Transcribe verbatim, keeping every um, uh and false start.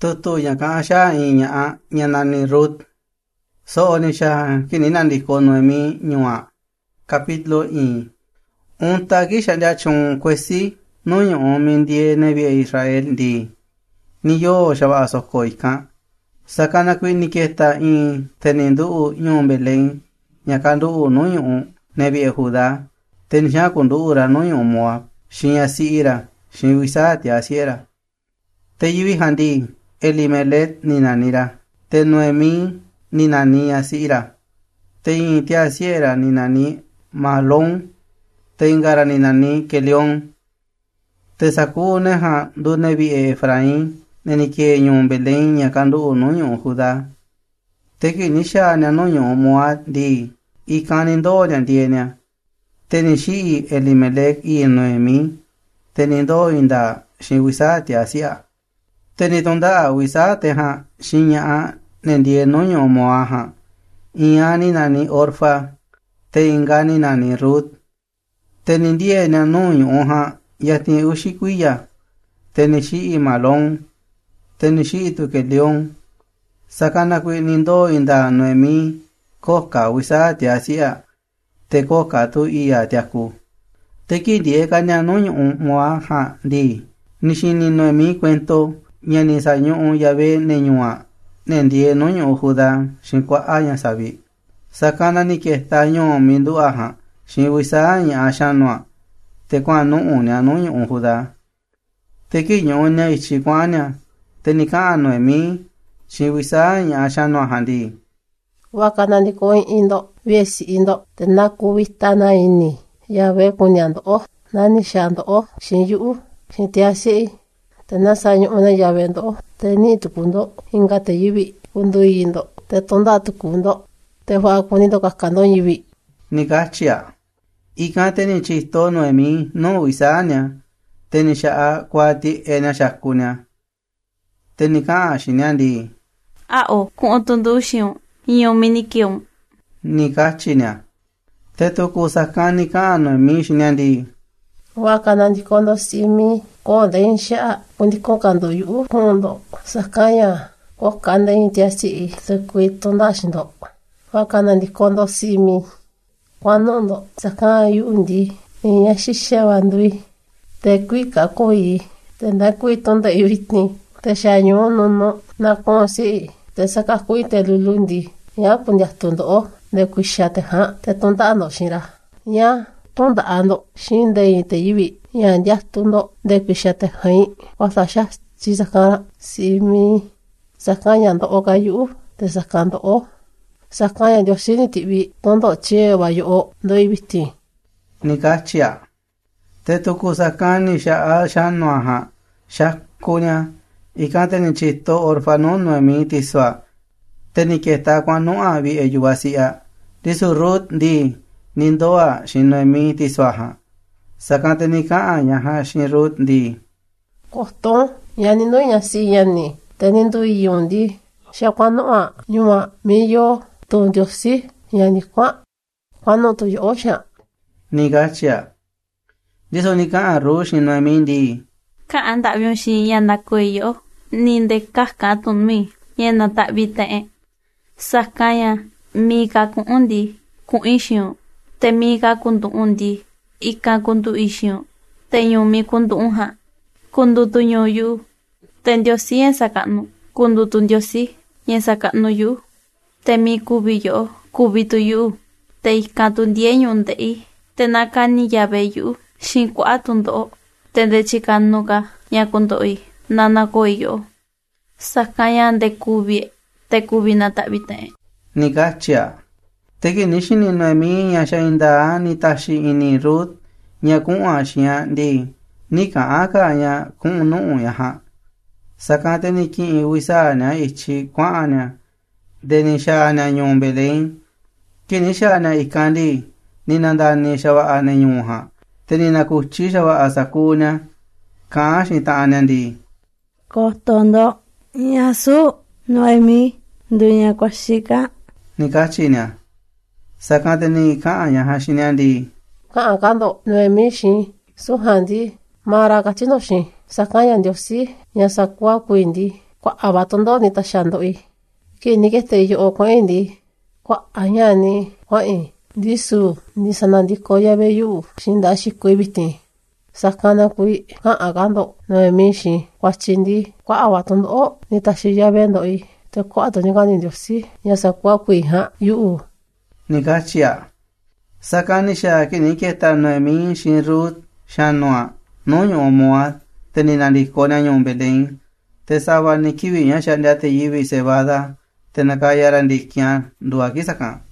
tutu ya kasha inya nyanani Ruth. So ni siya kininandi ko Noemi nyua. Kapitulo i. Unta gisha ya chung kwesi no yung mindie nebi Israel di. Niyo siya ba asoko ika. Sakana kwi niketa i tenindu yung Belén. Nyakandu no yung nebi Juda. Tenja kundu ura no yung Moab. Shinya si ira. Shin wisa ti asiera. Te yibi handi Elimelech ni nanira. Te Noemi ni nani asira. Te inti asiera ni nani Malón. Te ingara ni nani Kelión. Te saku neha du nebi Efraín. Neni ke yon Belén nyakandu no yon Juda. Te kinisha na no yon Moab di. Ikanindo yan dienya. Te nishi Elimelech y Noemi. Teniendo inda shin wisa ti asia. Tenitonda wisa te ha shinya nendie no yo moaha. Iani nani Orfa. Te ingani nani Ruth. Tenindie na no yo ha yati ushikuya. Tenishi Malón. Tenishi tu Kelión. Sakana kwi nindo inda Noemi. Koka wisa ti asia. Te koka tu iya ti aku. Teki die kanya no yung moa ha di. Nishini Noemi cuento nyani sa yung yabe nenyua. Nendie no yung Juda shinkwa aya sabi. Sakana ni kesta yung mindu aha. Shinwisa nya ashanwa. Tekwa no unya no yung Juda. Teki yung nya ichikwanya. Tenika Noemi. Shinwisa nya ashanwa handi. Wakana ni koin indo. Viesi indo. Tenaku witana ini. Yawe kunyando o, nani shando o, shinyu u, shintiasi, tena sanyo una yawe ndo, teni tukundo, inga te yibi, kundu indo, te tonda tukundo, te hua kunindo kakando yibi. Nikachia, ika teni chisto Noemi, no wisanya, teni shaa kwati ena shakunya. Teni kaa shinyandi. A o, kun otundu shion, iyo minikion. Nikachinya. Teto kusakani ka Noemi shinyandi. Wakana ndikondo simi konda insha undiko kando yu kondo sakaya ko kanda intiasi sekwito shindo. Wakana ndikondo simi kwanondo sakaya yundi inyashisha wandui te kwika koi te nakwito nda yuitni te shanyo nono na konsi te sakakuite lulundi ya pundia tondo ne kushate ha te tonda ando shira ya tonda ando shinde te yibi ya ndia tondo de kushate hai wasasha si sakara simi sakanya ndo okayu te sakando o sakanya dio sini tibi tondo che wa yo ndo ibiti Nikachia. Te tuku sakani sha a shanwa ha shakunya ikante ni chisto orfano Noemi tiswa. Teni que está cuando abi eyubasia. Disu Ruth di nindoa shin Noemi tiswaha. Sakante ni ka yaha shin Ruth di. Kosto yani no yasi yani tenindo yundi shakwano a nyuma miyo tondiosi yani kwa kwano to yosha. Nikachia. Disu ni ka Ruth shin Noemi di. Ka anda bion shin yanda koyo ninde kaska tunmi yenda tabite. Sakaya mika kun undi kun ishion te mika kundu undi ika kundu ishion te yumi kundu unha kundu tu nyoyu te ndiosi en sakanu kundu tu ndiosi en sakanu yu te mi kubiyo kubitu yu te ika tu ndieño ndei te nakani yabe yu shinkwa tundo te de chikanuka ya kundoi nana koyo sakaya de kubie te kubina tabite. Nikachia. Teki nishini Noemi nyasha inda ni tashi ini Ruth nya kun ashia di. Nika aka nya kun nuu yaha. Sakate niki iwisa nya ichi kwa anya. Denisha anya nyon Belén. Kinisha anya ikandi. Ninanda nisha wa anya nyuha. Tenina kuchisha wa asakunya. Kaashi ta anya di. Kotondo. Nyasu Noemi. Dunya kwa shika. Nikachinya. Sakante ni kaa nya hashinyandi. Kaa kando Noemi shi suhandi mara kachino shi sakanya ndiosi nyasakwa kwindi Kwa abatondo ni tashandoi. Kini kete yo okwendi. Kwa anyani wae. Disu ni sanandiko yabe yu. Shinda shikwe biti. Sakana kui ha agando no emishi. Kwa chindi. Kwa abatondo o ni tashi yabe ndoi. Te kwa ato nyagani ndiosi. Nyasa kwa kui ha yu. Nikachia. Sakani sha kini keta no emi shin Ruth shanwa. No nyo moa. Teni nandiko na nyombeleng. Te sawa ni kiwi nya shanda te yiwi cebada. Te nakaya randikian dua kisaka.